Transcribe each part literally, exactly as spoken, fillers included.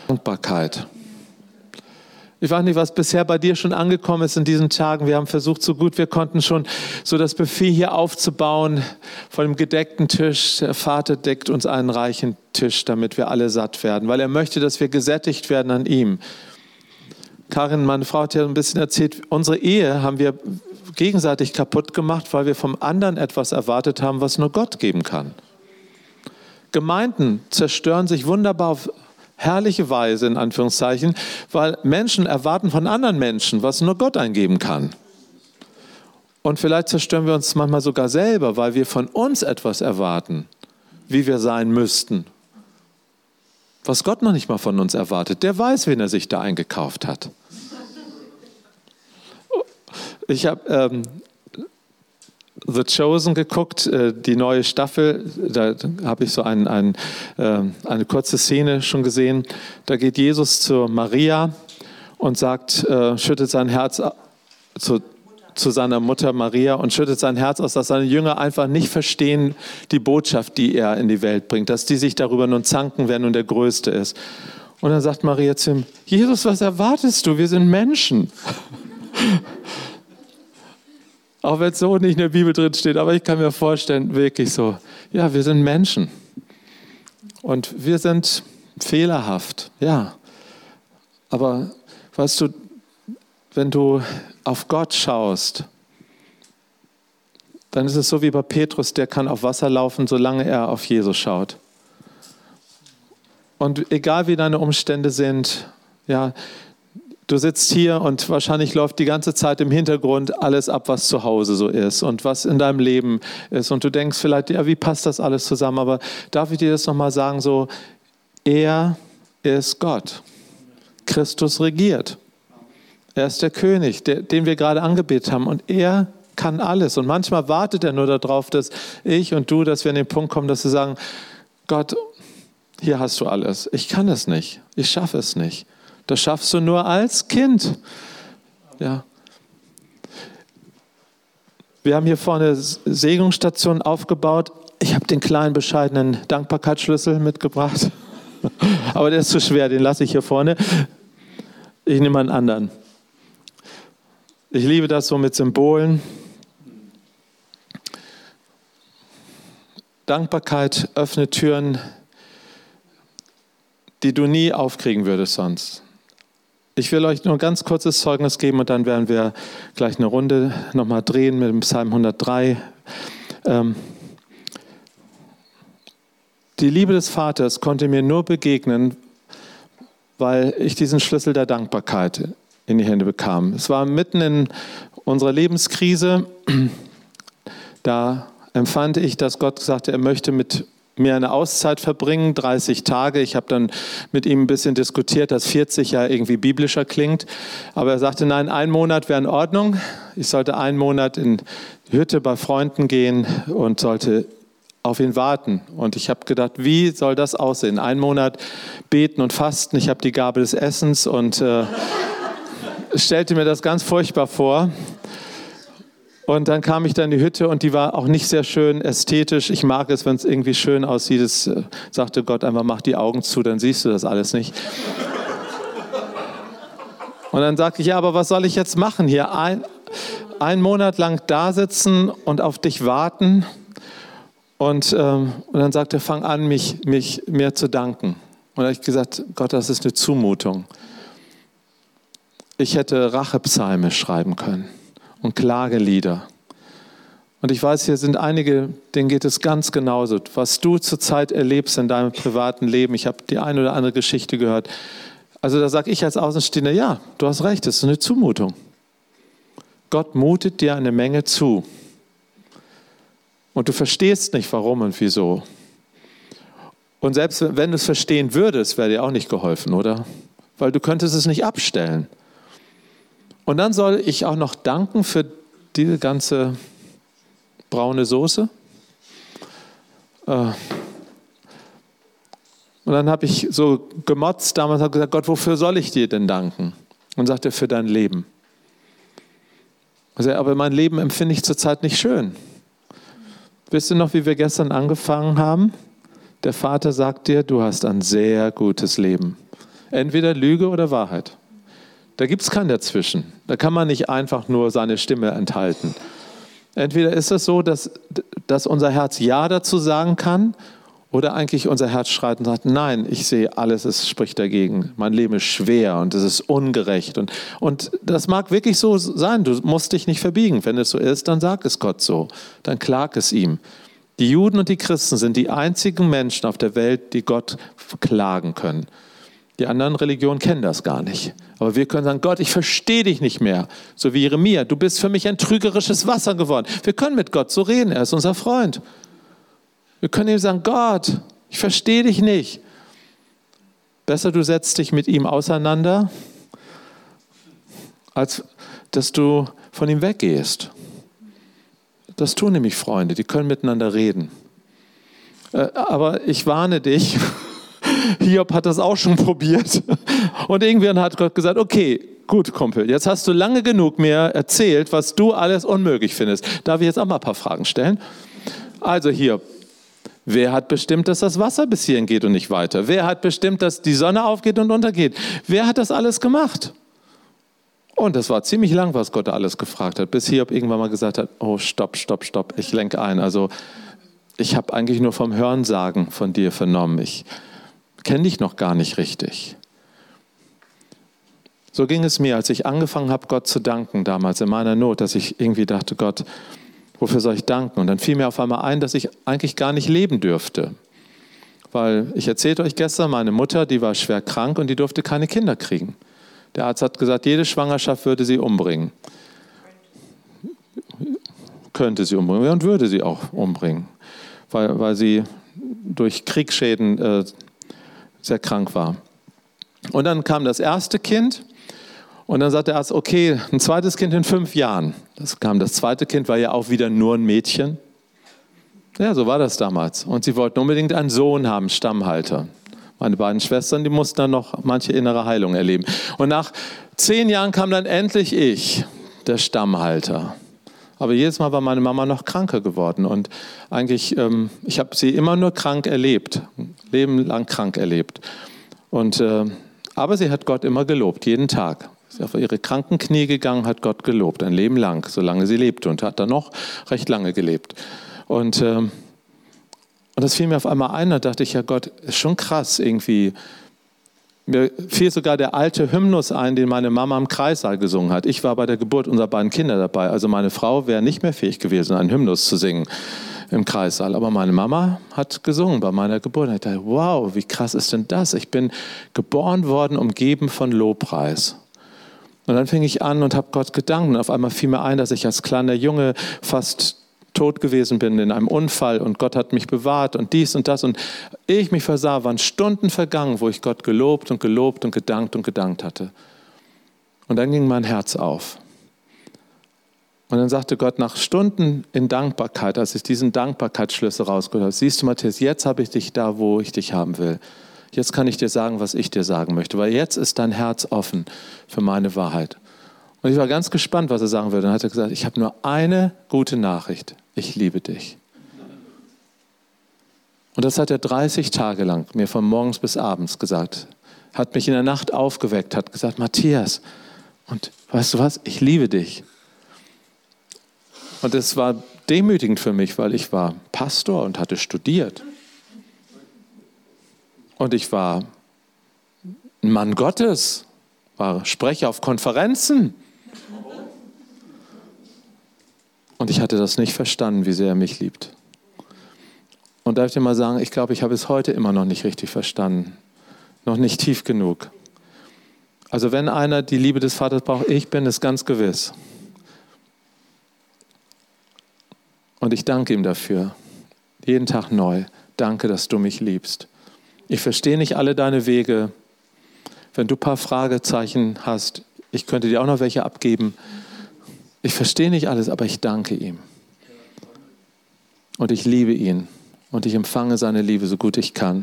Dankbarkeit. Ich weiß nicht, was bisher bei dir schon angekommen ist in diesen Tagen. Wir haben versucht, so gut wir konnten, schon so das Buffet hier aufzubauen, vor dem gedeckten Tisch. Der Vater deckt uns einen reichen Tisch, damit wir alle satt werden, weil er möchte, dass wir gesättigt werden an ihm. Karin, meine Frau, hat ja ein bisschen erzählt, unsere Ehe haben wir gegenseitig kaputt gemacht, weil wir vom anderen etwas erwartet haben, was nur Gott geben kann. Gemeinden zerstören sich wunderbar auf herrliche Weise, in Anführungszeichen, weil Menschen erwarten von anderen Menschen, was nur Gott eingeben kann. Und vielleicht zerstören wir uns manchmal sogar selber, weil wir von uns etwas erwarten, wie wir sein müssten. Was Gott noch nicht mal von uns erwartet. Der weiß, wen er sich da eingekauft hat. Ich habe ähm, The Chosen geguckt, äh, die neue Staffel. Da habe ich so ein, ein, äh, eine kurze Szene schon gesehen. Da geht Jesus zu Maria und sagt, äh, schüttet sein Herz zu, zu seiner Mutter Maria und schüttet sein Herz aus, dass seine Jünger einfach nicht verstehen die Botschaft, die er in die Welt bringt, dass die sich darüber nun zanken, wer nun der Größte ist. Und dann sagt Maria zu ihm, Jesus, was erwartest du? Wir sind Menschen. Auch wenn es so nicht in der Bibel drin steht, aber ich kann mir vorstellen, wirklich so, ja, wir sind Menschen und wir sind fehlerhaft, ja. Aber weißt du, wenn du auf Gott schaust, dann ist es so wie bei Petrus, der kann auf Wasser laufen, solange er auf Jesus schaut. Und egal wie deine Umstände sind, ja, du sitzt hier und wahrscheinlich läuft die ganze Zeit im Hintergrund alles ab, was zu Hause so ist und was in deinem Leben ist. Und du denkst vielleicht, ja, wie passt das alles zusammen? Aber darf ich dir das nochmal sagen, so, er ist Gott. Christus regiert. Er ist der König, der, den wir gerade angebetet haben. Und er kann alles. Und manchmal wartet er nur darauf, dass ich und du, dass wir an den Punkt kommen, dass wir sagen, Gott, hier hast du alles. Ich kann es nicht. Ich schaffe es nicht. Das schaffst du nur als Kind. Ja. Wir haben hier vorne Segnungsstationen aufgebaut. Ich habe den kleinen, bescheidenen Dankbarkeitsschlüssel mitgebracht. Aber der ist zu schwer, den lasse ich hier vorne. Ich nehme einen anderen. Ich liebe das so mit Symbolen. Dankbarkeit öffnet Türen, die du nie aufkriegen würdest sonst. Ich will euch nur ein ganz kurzes Zeugnis geben und dann werden wir gleich eine Runde nochmal drehen mit dem Psalm hundertdrei. Ähm, die Liebe des Vaters konnte mir nur begegnen, weil ich diesen Schlüssel der Dankbarkeit in die Hände bekam. Es war mitten in unserer Lebenskrise. Da empfand ich, dass Gott sagte, er möchte mit mir eine Auszeit verbringen, dreißig Tage. Ich habe dann mit ihm ein bisschen diskutiert, dass vierzig ja irgendwie biblischer klingt. Aber er sagte, nein, ein Monat wäre in Ordnung. Ich sollte einen Monat in die Hütte bei Freunden gehen und sollte auf ihn warten. Und ich habe gedacht, wie soll das aussehen? Einen Monat beten und fasten. Ich habe die Gabe des Essens und äh, stellte mir das ganz furchtbar vor. Und dann kam ich dann in die Hütte und die war auch nicht sehr schön ästhetisch. Ich mag es, wenn es irgendwie schön aussieht. Es äh, sagte Gott einfach, mach die Augen zu, dann siehst du das alles nicht. Und dann sagte ich, ja, aber was soll ich jetzt machen hier? Ein, einen Monat lang da sitzen und auf dich warten. Und, ähm, und dann sagte er, fang an, mich, mich mir zu danken. Und da habe ich gesagt, Gott, das ist eine Zumutung. Ich hätte Rachepsalme schreiben können. Und Klagelieder. Und ich weiß, hier sind einige, denen geht es ganz genauso. Was du zurzeit erlebst in deinem privaten Leben, ich habe die eine oder andere Geschichte gehört. Also da sage ich als Außenstehender, ja, du hast recht, das ist eine Zumutung. Gott mutet dir eine Menge zu. Und du verstehst nicht, warum und wieso. Und selbst wenn du es verstehen würdest, wäre dir auch nicht geholfen, oder? Weil du könntest es nicht abstellen. Und dann soll ich auch noch danken für diese ganze braune Soße. Und dann habe ich so gemotzt damals, habe gesagt, Gott, wofür soll ich dir denn danken? Und sagte, für dein Leben. Also, aber mein Leben empfinde ich zurzeit nicht schön. Wisst ihr noch, wie wir gestern angefangen haben? Der Vater sagt dir, du hast ein sehr gutes Leben. Entweder Lüge oder Wahrheit. Da gibt es kein Dazwischen. Da kann man nicht einfach nur seine Stimme enthalten. Entweder ist es so, dass, dass unser Herz Ja dazu sagen kann, oder eigentlich unser Herz schreit und sagt, nein, ich sehe alles, es spricht dagegen. Mein Leben ist schwer und es ist ungerecht. Und, und das mag wirklich so sein, du musst dich nicht verbiegen. Wenn es so ist, dann sag es Gott so, dann klag es ihm. Die Juden und die Christen sind die einzigen Menschen auf der Welt, die Gott klagen können. Die anderen Religionen kennen das gar nicht. Aber wir können sagen, Gott, ich verstehe dich nicht mehr. So wie Jeremia, du bist für mich ein trügerisches Wasser geworden. Wir können mit Gott so reden, er ist unser Freund. Wir können ihm sagen, Gott, ich verstehe dich nicht. Besser, du setzt dich mit ihm auseinander, als dass du von ihm weggehst. Das tun nämlich Freunde, die können miteinander reden. Aber ich warne dich, Hiob hat das auch schon probiert. Und irgendwann hat Gott gesagt, okay, gut, Kumpel, jetzt hast du lange genug mir erzählt, was du alles unmöglich findest. Darf ich jetzt auch mal ein paar Fragen stellen? Also Hiob, wer hat bestimmt, dass das Wasser bis hierhin geht und nicht weiter? Wer hat bestimmt, dass die Sonne aufgeht und untergeht? Wer hat das alles gemacht? Und das war ziemlich lang, was Gott da alles gefragt hat, bis Hiob irgendwann mal gesagt hat, oh, stopp, stopp, stopp, ich lenke ein. Also ich habe eigentlich nur vom Hörensagen von dir vernommen. Ich kenne dich noch gar nicht richtig. So ging es mir, als ich angefangen habe, Gott zu danken, damals in meiner Not, dass ich irgendwie dachte, Gott, wofür soll ich danken? Und dann fiel mir auf einmal ein, dass ich eigentlich gar nicht leben dürfte. Weil, ich erzählte euch gestern, meine Mutter, die war schwer krank und die durfte keine Kinder kriegen. Der Arzt hat gesagt, jede Schwangerschaft würde sie umbringen. Könnte sie umbringen und würde sie auch umbringen, weil, weil sie durch Kriegsschäden äh, sehr krank war. Und dann kam das erste Kind. Und dann sagt der Arzt, okay, ein zweites Kind in fünf Jahren. Das kam das zweite Kind, war ja auch wieder nur ein Mädchen. Ja, so war das damals. Und sie wollten unbedingt einen Sohn haben, Stammhalter. Meine beiden Schwestern, die mussten dann noch manche innere Heilung erleben. Und nach zehn Jahren kam dann endlich ich, der Stammhalter. Aber jedes Mal war meine Mama noch kranker geworden. Und eigentlich, ähm, ich habe sie immer nur krank erlebt, Leben lang krank erlebt. Und, äh, aber sie hat Gott immer gelobt, jeden Tag. Sie ist auf ihre kranken Knie gegangen, hat Gott gelobt, ein Leben lang, solange sie lebte und hat dann noch recht lange gelebt. Und, äh, und das fiel mir auf einmal ein, da dachte ich, ja Gott, ist schon krass irgendwie. Mir fiel sogar der alte Hymnus ein, den meine Mama im Kreissaal gesungen hat. Ich war bei der Geburt unserer beiden Kinder dabei, also meine Frau wäre nicht mehr fähig gewesen, einen Hymnus zu singen im Kreissaal. Aber meine Mama hat gesungen bei meiner Geburt. Und ich dachte, wow, wie krass ist denn das? Ich bin geboren worden, umgeben von Lobpreis. Und dann fing ich an und habe Gott gedankt. Und auf einmal fiel mir ein, dass ich als kleiner Junge fast tot gewesen bin in einem Unfall und Gott hat mich bewahrt und dies und das. Und ehe ich mich versah, waren Stunden vergangen, wo ich Gott gelobt und gelobt und gedankt und gedankt hatte. Und dann ging mein Herz auf. Und dann sagte Gott nach Stunden in Dankbarkeit, als ich diesen Dankbarkeitsschlüssel rausgeholt habe, siehst du, Matthias, jetzt habe ich dich da, wo ich dich haben will. Jetzt kann ich dir sagen, was ich dir sagen möchte, weil jetzt ist dein Herz offen für meine Wahrheit. Und ich war ganz gespannt, was er sagen würde. Dann hat er gesagt, ich habe nur eine gute Nachricht. Ich liebe dich. Und das hat er dreißig Tage lang mir von morgens bis abends gesagt. Hat mich in der Nacht aufgeweckt, hat gesagt, Matthias, und weißt du was, ich liebe dich. Und es war demütigend für mich, weil ich war Pastor und hatte studiert. Und ich war ein Mann Gottes, war Sprecher auf Konferenzen. Und ich hatte das nicht verstanden, wie sehr er mich liebt. Und darf ich dir mal sagen, ich glaube, ich habe es heute immer noch nicht richtig verstanden. Noch nicht tief genug. Also wenn einer die Liebe des Vaters braucht, ich bin es ganz gewiss. Und ich danke ihm dafür. Jeden Tag neu. Danke, dass du mich liebst. Ich verstehe nicht alle deine Wege. Wenn du ein paar Fragezeichen hast, ich könnte dir auch noch welche abgeben. Ich verstehe nicht alles, aber ich danke ihm. Und ich liebe ihn. Und ich empfange seine Liebe, so gut ich kann.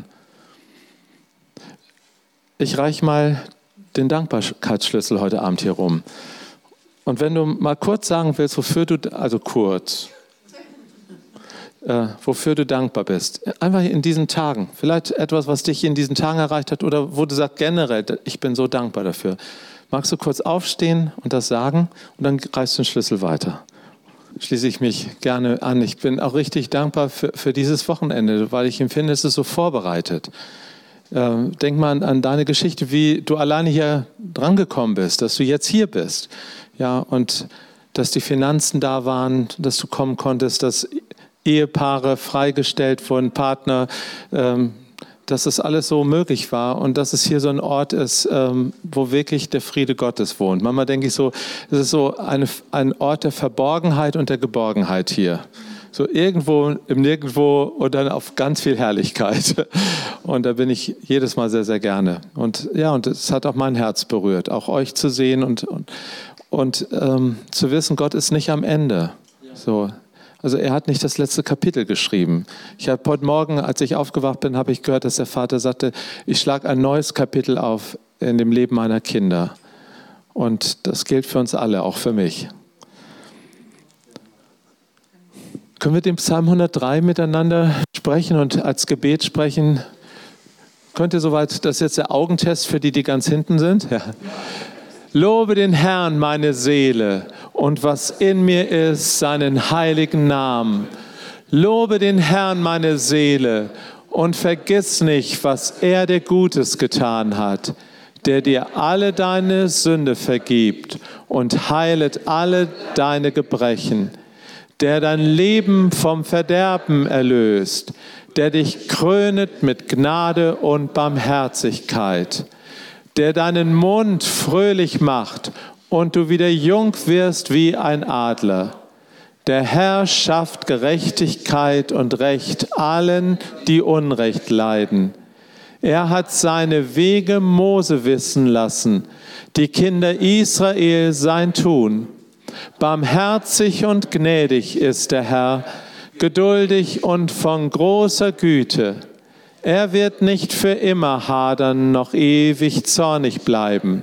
Ich reiche mal den Dankbarkeitsschlüssel heute Abend hier rum. Und wenn du mal kurz sagen willst, wofür du, also kurz, äh, wofür du dankbar bist. Einfach in diesen Tagen. Vielleicht etwas, was dich in diesen Tagen erreicht hat oder wo du sagst generell, ich bin so dankbar dafür. Magst du kurz aufstehen und das sagen und dann reichst du den Schlüssel weiter. Schließe ich mich gerne an. Ich bin auch richtig dankbar für, für dieses Wochenende, weil ich empfinde, es ist so vorbereitet. Äh, denk mal an, an deine Geschichte, wie du alleine hier drangekommen bist, dass du jetzt hier bist. Ja, und dass die Finanzen da waren, dass du kommen konntest, dass Ehepaare freigestellt wurden, Partner, ähm, dass es alles so möglich war und dass es hier so ein Ort ist, ähm, wo wirklich der Friede Gottes wohnt. Manchmal denke ich so, es ist so eine, ein Ort der Verborgenheit und der Geborgenheit hier. So irgendwo im Nirgendwo und dann auf ganz viel Herrlichkeit. Und da bin ich jedes Mal sehr, sehr gerne. Und ja, und es hat auch mein Herz berührt, auch euch zu sehen und, und, und ähm, zu wissen, Gott ist nicht am Ende. So. Also er hat nicht das letzte Kapitel geschrieben. Ich habe heute Morgen, als ich aufgewacht bin, habe ich gehört, dass der Vater sagte, ich schlage ein neues Kapitel auf in dem Leben meiner Kinder. Und das gilt für uns alle, auch für mich. Können wir den Psalm hundertdrei miteinander sprechen und als Gebet sprechen? Könnt ihr soweit, das ist jetzt der Augentest für die, die ganz hinten sind? Ja. Lobe den Herrn, meine Seele, und was in mir ist, seinen heiligen Namen. Lobe den Herrn, meine Seele, und vergiss nicht, was er dir Gutes getan hat, der dir alle deine Sünde vergibt und heilet alle deine Gebrechen, der dein Leben vom Verderben erlöst, der dich krönet mit Gnade und Barmherzigkeit, der deinen Mund fröhlich macht und du wieder jung wirst wie ein Adler. Der Herr schafft Gerechtigkeit und Recht allen, die Unrecht leiden. Er hat seine Wege Mose wissen lassen, die Kinder Israel sein Tun. Barmherzig und gnädig ist der Herr, geduldig und von großer Güte. Er wird nicht für immer hadern, noch ewig zornig bleiben.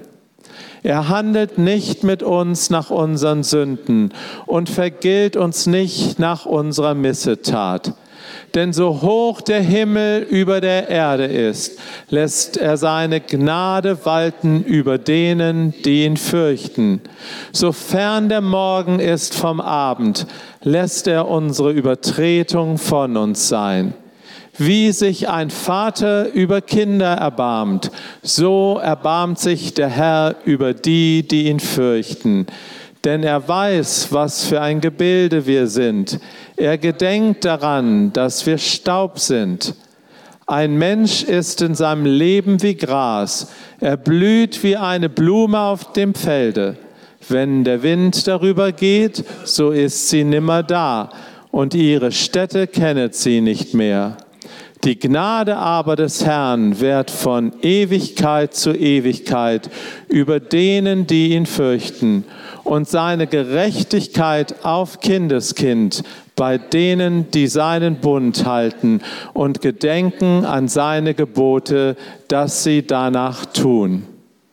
Er handelt nicht mit uns nach unseren Sünden und vergilt uns nicht nach unserer Missetat. Denn so hoch der Himmel über der Erde ist, lässt er seine Gnade walten über denen, die ihn fürchten. So fern der Morgen ist vom Abend, lässt er unsere Übertretung von uns sein. Wie sich ein Vater über Kinder erbarmt, so erbarmt sich der Herr über die, die ihn fürchten. Denn er weiß, was für ein Gebilde wir sind. Er gedenkt daran, dass wir Staub sind. Ein Mensch ist in seinem Leben wie Gras. Er blüht wie eine Blume auf dem Felde. Wenn der Wind darüber geht, so ist sie nimmer da, und ihre Stätte kennet sie nicht mehr. Die Gnade aber des Herrn währt von Ewigkeit zu Ewigkeit über denen, die ihn fürchten, und seine Gerechtigkeit auf Kindeskind bei denen, die seinen Bund halten und gedenken an seine Gebote, dass sie danach tun.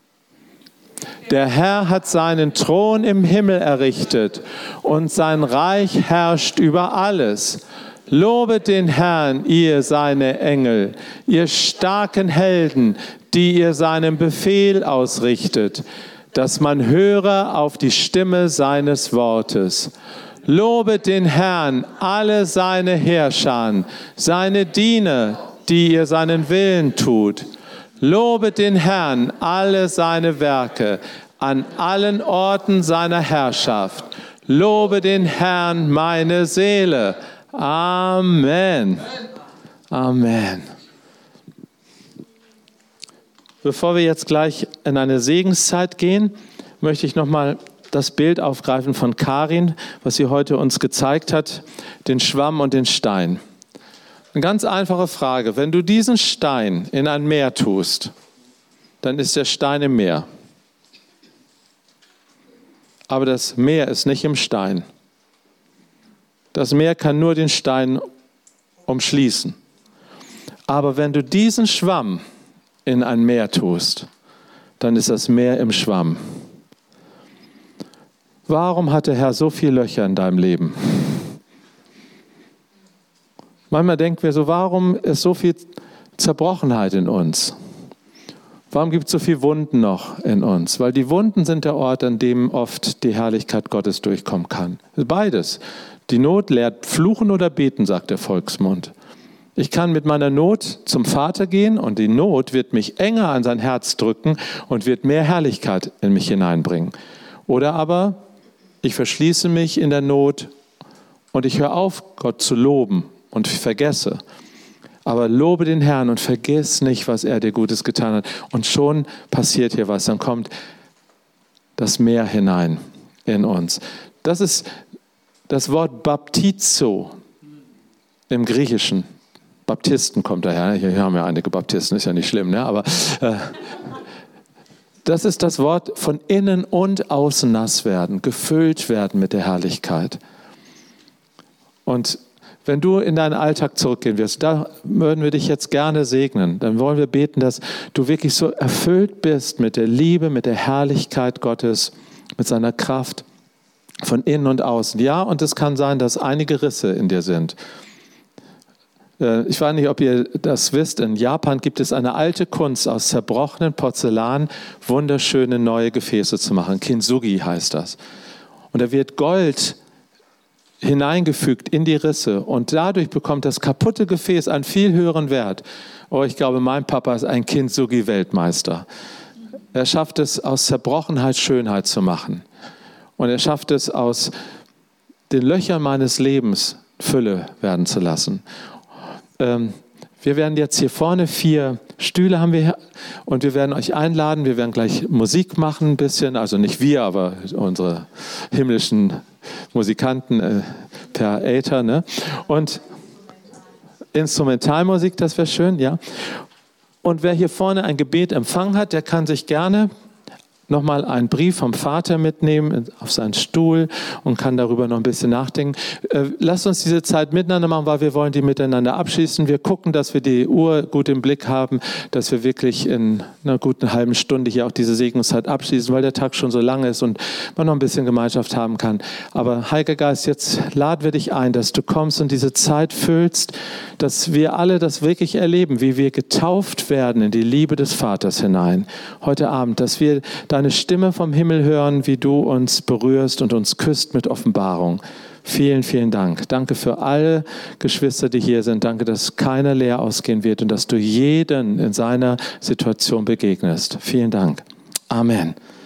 Der Herr hat seinen Thron im Himmel errichtet und sein Reich herrscht über alles. Lobet den Herrn, ihr seine Engel, ihr starken Helden, die ihr seinen Befehl ausrichtet, dass man höre auf die Stimme seines Wortes. Lobet den Herrn, alle seine Heerscharen, seine Diener, die ihr seinen Willen tut. Lobet den Herrn, alle seine Werke, an allen Orten seiner Herrschaft. Lobe den Herrn, meine Seele. Amen. Amen. Bevor wir jetzt gleich in eine Segenszeit gehen, möchte ich nochmal das Bild aufgreifen von Karin, was sie heute uns gezeigt hat, den Schwamm und den Stein. Eine ganz einfache Frage. Wenn du diesen Stein in ein Meer tust, dann ist der Stein im Meer. Aber das Meer ist nicht im Stein. Das Meer kann nur den Stein umschließen. Aber wenn du diesen Schwamm in ein Meer tust, dann ist das Meer im Schwamm. Warum hat der Herr so viele Löcher in deinem Leben? Manchmal denken wir so, warum ist so viel Zerbrochenheit in uns? Warum gibt es so viele Wunden noch in uns? Weil die Wunden sind der Ort, an dem oft die Herrlichkeit Gottes durchkommen kann. Beides. Die Not lehrt fluchen oder beten, sagt der Volksmund. Ich kann mit meiner Not zum Vater gehen und die Not wird mich enger an sein Herz drücken und wird mehr Herrlichkeit in mich hineinbringen. Oder aber ich verschließe mich in der Not und ich höre auf, Gott zu loben und vergesse. Aber lobe den Herrn und vergiss nicht, was er dir Gutes getan hat. Und schon passiert hier was. Dann kommt das Meer hinein in uns. Das ist das Wort Baptizo im Griechischen. Baptisten kommt daher. Hier haben wir einige Baptisten, ist ja nicht schlimm, ne? Aber äh, das ist das Wort von innen und außen nass werden, gefüllt werden mit der Herrlichkeit. Und wenn du in deinen Alltag zurückgehen wirst, da würden wir dich jetzt gerne segnen. Dann wollen wir beten, dass du wirklich so erfüllt bist mit der Liebe, mit der Herrlichkeit Gottes, mit seiner Kraft von innen und außen. Ja, und es kann sein, dass einige Risse in dir sind. Ich weiß nicht, ob ihr das wisst, in Japan gibt es eine alte Kunst aus zerbrochenen Porzellan, wunderschöne neue Gefäße zu machen. Kintsugi heißt das. Und da wird Gold hineingefügt in die Risse und dadurch bekommt das kaputte Gefäß einen viel höheren Wert. Oh, ich glaube, mein Papa ist ein Kintsugi-Weltmeister. Er schafft es, aus Zerbrochenheit Schönheit zu machen. Und er schafft es, aus den Löchern meines Lebens Fülle werden zu lassen. Ähm, wir werden jetzt hier vorne vier Stühle haben wir hier und wir werden euch einladen. Wir werden gleich Musik machen ein bisschen, also nicht wir, aber unsere himmlischen Musikanten äh, per Äther, ne? Und Instrumentalmusik, das wäre schön, ja. Und wer hier vorne ein Gebet empfangen hat, der kann sich gerne nochmal einen Brief vom Vater mitnehmen auf seinen Stuhl und kann darüber noch ein bisschen nachdenken. Äh, lasst uns diese Zeit miteinander machen, weil wir wollen die miteinander abschließen. Wir gucken, dass wir die Uhr gut im Blick haben, dass wir wirklich in einer guten halben Stunde hier auch diese Segnungszeit abschließen, weil der Tag schon so lang ist und man noch ein bisschen Gemeinschaft haben kann. Aber Heiliger Geist, jetzt laden wir dich ein, dass du kommst und diese Zeit füllst, dass wir alle das wirklich erleben, wie wir getauft werden in die Liebe des Vaters hinein. Heute Abend, dass wir deine Stimme vom Himmel hören, wie du uns berührst und uns küsst mit Offenbarung. Vielen, vielen Dank. Danke für alle Geschwister, die hier sind. Danke, dass keiner leer ausgehen wird und dass du jeden in seiner Situation begegnest. Vielen Dank. Amen.